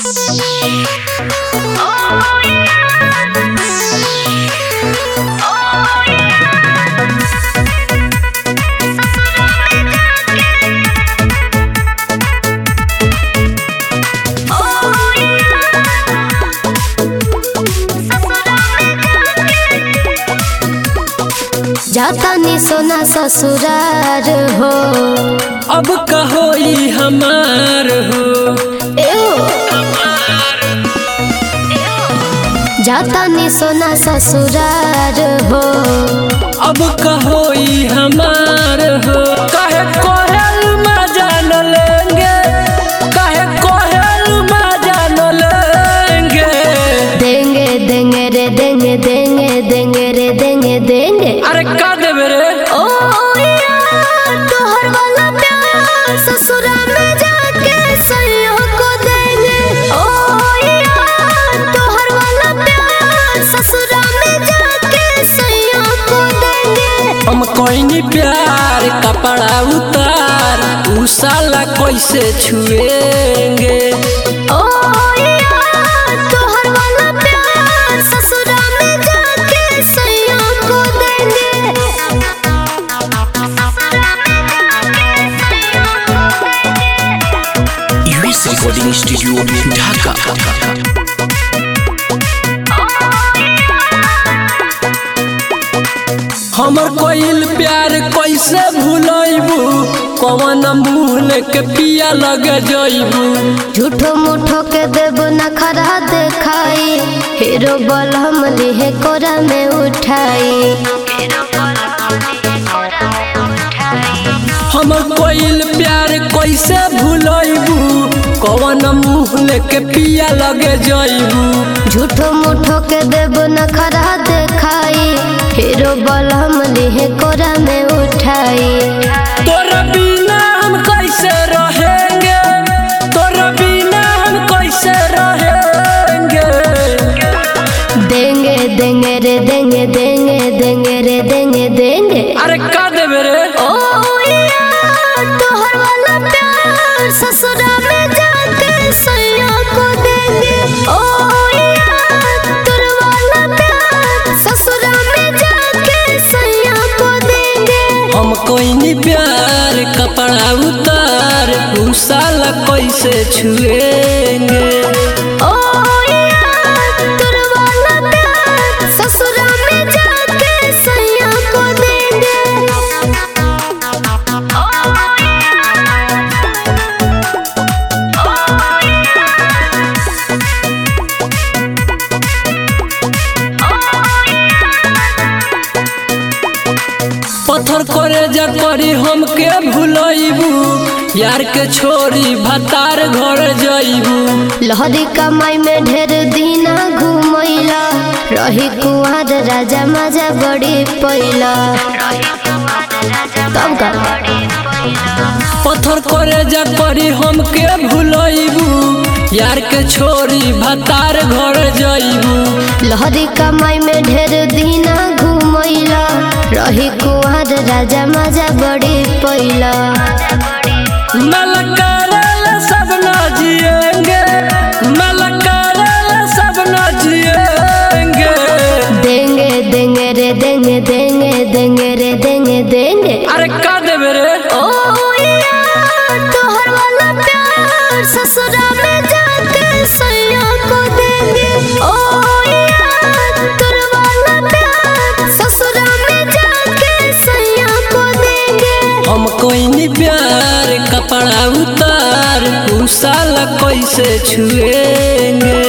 जाता नी सोना ससुरार हो, अब कहोई हमार हो। जाता नी सोना ससुरार हो, अब कहोई हमार हो। काहे कोहल मजा न लेंगे, काहे कोहल मजा न लेंगे। देंगे देंगे रे देंगे देंगे देंगे रे देंगे देंगे। अरे का देवे रे? ओ यार तोहर वाला प्यार ससुरा में जाके सैयों को देंगे। ओ यार तोहर वाला प्यार ससुरा में जाके सैयों को देंगे। हम कोई नहीं प्यार कपड़ा उतार, उ साला कैसे छुएंगे। ओ यार तोहर वाला प्यार ससुरा में जाके सैयों को देंगे। US recording studio Dhaka. हमर कोइल प्यार कैसे भूलैबू, कौन मुँह के पिया लग जइबू। झूठो मुठो के देव नखरा देखाई, हीरो बल हम लिहे कोरा में उठाई। हमर कोइल प्यार कैसे भूलैबू, कौन मुँह के पिया लग जइबू। झूठो मुठो के देव नखरा देखाई, हीरो बल हम लिहे कोरा में उठाई। तोरा बिना हम कैसे रहेंगे, तोरा बिना हम कैसे रहेंगे। देंगे देंगे रे देंगे देंगे देंगे रे देंगे देंगे। अरे का देवे रे? ओ यार तोहर वाला प्यार ससुरा में जाके सैया को देंगे। ओ यार तोहर वाला प्यार ससुरा में जाके सैया को देंगे। हम कोई नहीं प्यार कपड़ा उतार, उ साला कैसे छुएंगे। ओ यार तोहर वाला प्यार ससुरा में जाके सैया को देंगे। पत्थर करे जा करी हमके भूलैबू, यार के छोरी भतार घर जइबू। लहरी कमाई में ढेर दीना घुमैला, रही कुआर राजा मजा बड़ी पैला। तब का पत्थर करे जा करी हमके भूलैबू, यार के छोरी भतार घर जइबू। लहरी कमाई में ढेर दीना घुमैला, रही कुआर राजा मजा बड़ी पैला। मलकारल सब न जिएंगे, मलकारल सब न जिएंगे। देंगे देंगे रे देंगे देंगे देंगे रे देंगे देंगे। अरे का देवे रे? ओ यार तोहर वाला प्यार ससुरा में जाके सैया को देंगे। ओ यार तोहर वाला प्यार ससुरा में जाके सैया को देंगे। हम कोई नहीं प्यार कपड़ा उतार, उ साला कैसे छुएंगे।